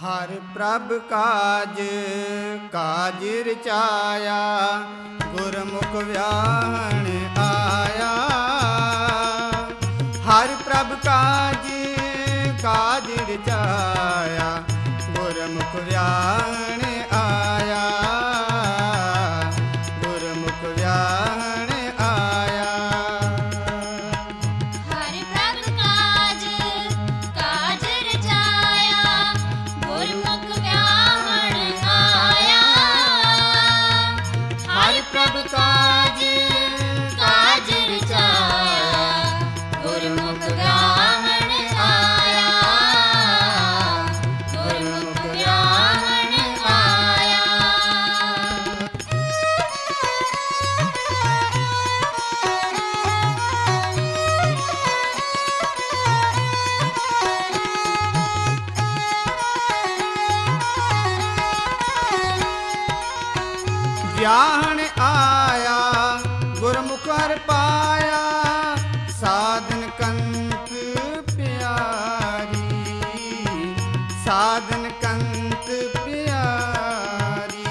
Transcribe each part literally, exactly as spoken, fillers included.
हर प्रभ काज काज रचाया, गुरमुख व्याहण आया। हर प्रभ काज काज रचाया, गुरमुख व्याहण आया। गुरमुख व्याहण आया। हर प्रभ काज काज रचाया, गुरमुख व्याहण आया। हर प्रभ काज काज रचाया, गुरमुख व्याहण आया। गुरमुख व्याहण आया। व्याहण आया, गुरमुख हर पाया। साधन कंत प्यारी, साधन कंत प्यारी।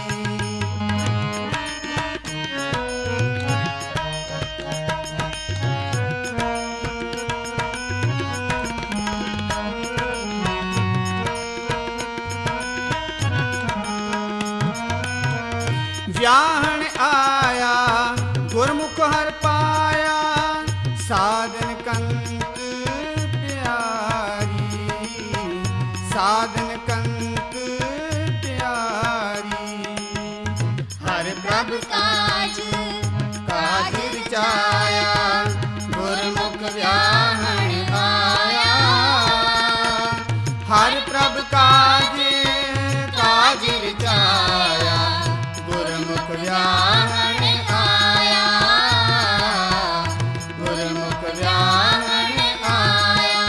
व्याहण आया, गुरमुख हर पाया। साधन कंत प्यारी, साधन कंत प्यारी। हर प्रभ काज काज रचाया, गुरमुख व्याहण आया। हर प्रभ काज काज रचाया, गुरमुख व्याहण आया। गुरमुख व्याहण आया।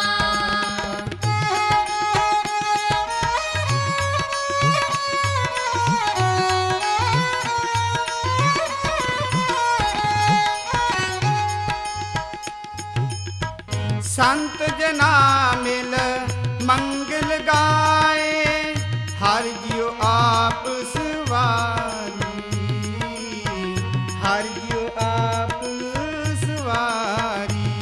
संत जना मिल मंगल गाए, हर जियो आप सवारी। हर जियो आप सवारी।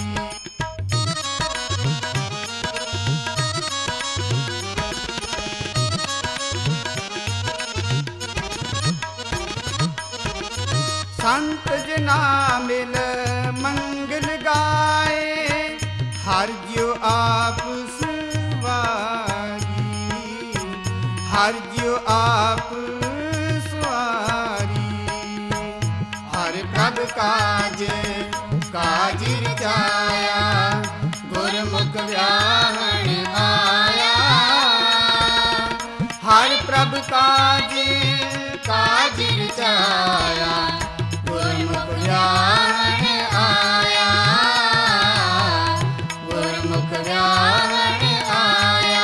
संत जना मिल मंगल गाए, हर जियो आप सवारी। हर जियो आप सवारी। हर प्रभ काज काज रचाया, गुरमुख व्याहण आया। हर प्रभ काज काज रचाया, गुरमुख व्याहण आया। गुरमुख व्याहण आया।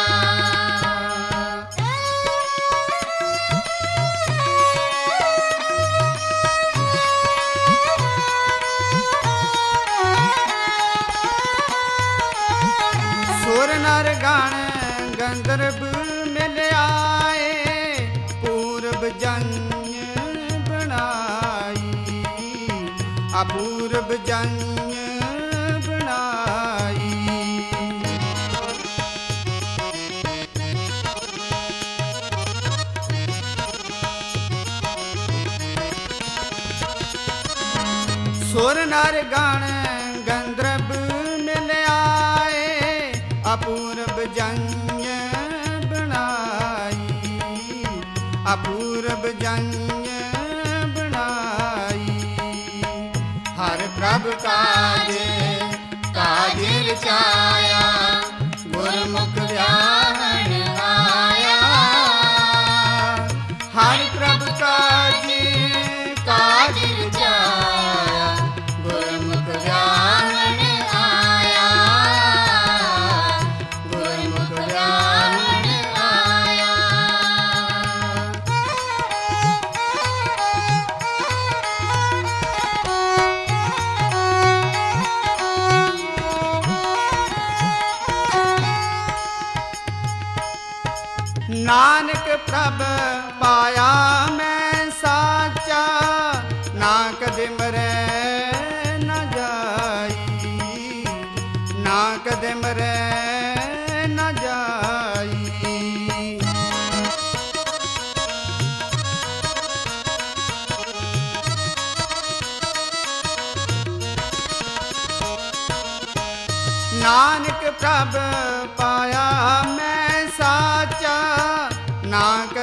सुर नर गण गंधर्व मिल आए, पूर्व जन्य बनाई। अपूर्व जन्य बनाई। सुर नर गण गंधर्व मिल आए, अपूर्व जन्य बनाई। अपूर्व जन्य बनाई। हर प्रभ काज काज रचाया, गुरमुख व्याहण आया। हर प्रभ काज काज रचाया, गुरमुख व्याहण आया। गुरमुख व्याहण आया। नानक प्रभ पाया मैं साचा, ना कदे मरे न जाई, ना कदे मरे न जाई। नानक प्रभ पाया मैं साचा, ना